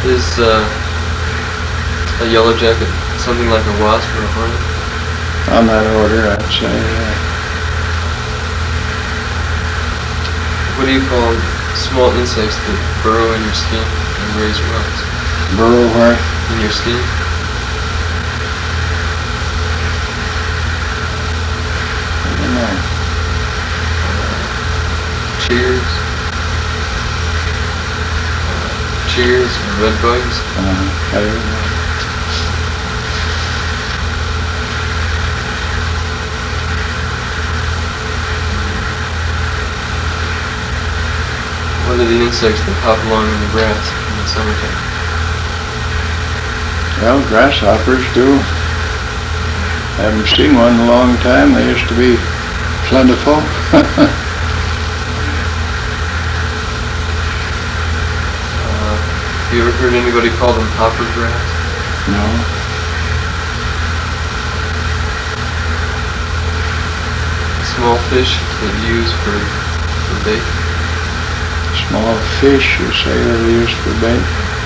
Is a yellow jacket something like a wasp or a hornet? On that order, I'd say, yeah. What do you call small insects that burrow in your skin and raise rugs? Burrow where? In your skin? I don't know. Cheers. Cheers or red bugs? I don't know. What are the insects that hop along in the grass in the summertime? Well, grasshoppers do. Haven't seen one in a long time. They used to be plentiful. Have you ever heard anybody call them hopper grass? No. Small fish that you use for bait? Small fish, you say, are used for bait.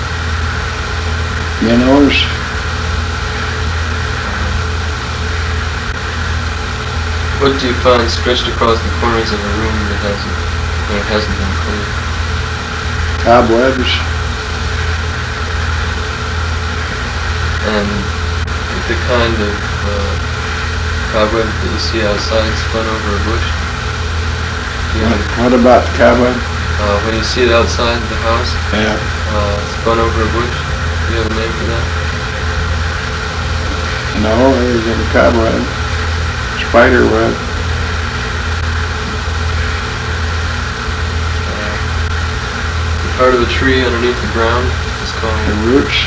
Minnows. What do you find stretched across the corners of a room that hasn't been cleaned? Cobwebs. And the kind of cobweb that you see outside spun over a bush? What about cobweb? When you see it outside the house, Yeah. spun over a bush, do you have a name for that? No, there's a cobweb. Spider web. The part of the tree underneath the ground is The called... roots.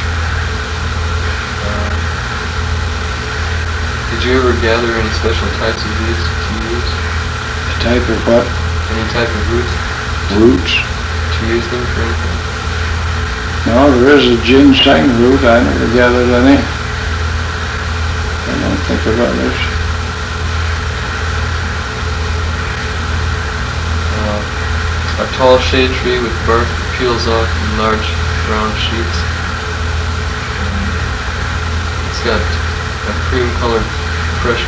Did you ever gather any special types of these to use? A type of what? Any type of roots Roots. to use them for anything? No, there is a ginseng root. I never gathered any. I don't think of others. A tall shade tree with bark that peels off in large brown sheets. It's got a cream-colored fresh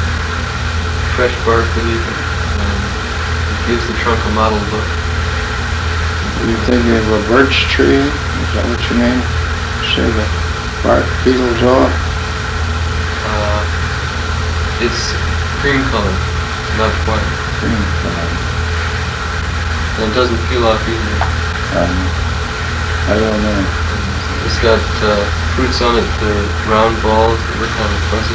bark beneath it. It gives the trunk a mottled look. Are you thinking of a birch tree? Is that what you mean? Say the bark peels off? It's cream colored, not white. Cream color. And it doesn't peel off either. I don't know. It's got fruits on it. They're round balls that look kind of fuzzy.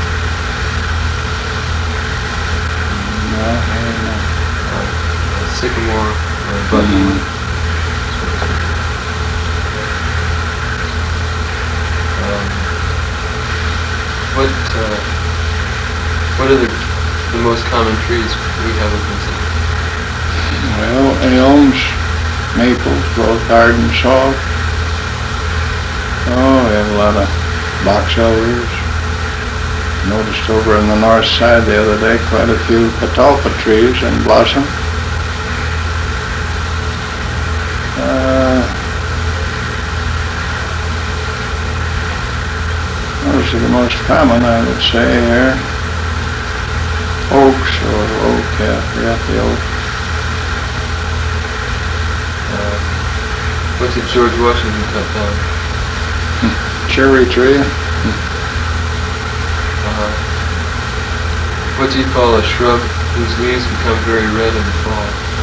No, I don't know. Sycamore or buttonwood. What are the most common trees we have in Pennsylvania? Well, elms, maples, both hard and soft. Oh, we have a lot of box elders. Noticed over on the north side the other day quite a few catalpa trees in blossom. Those are the most common, I would say, here. Oaks or oak, yeah, I forgot the oak. What did George Washington cut down? Cherry tree. What do you call a shrub whose leaves become very red in the fall?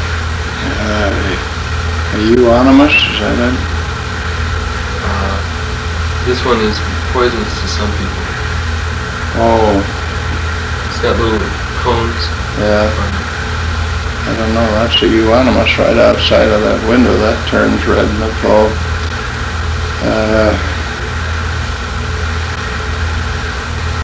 A euonymus, is that it? This one is poisonous to some people. Oh, It's got little cones. yeah. I don't know, that's a euonymus right outside of that window. That turns red in the fall.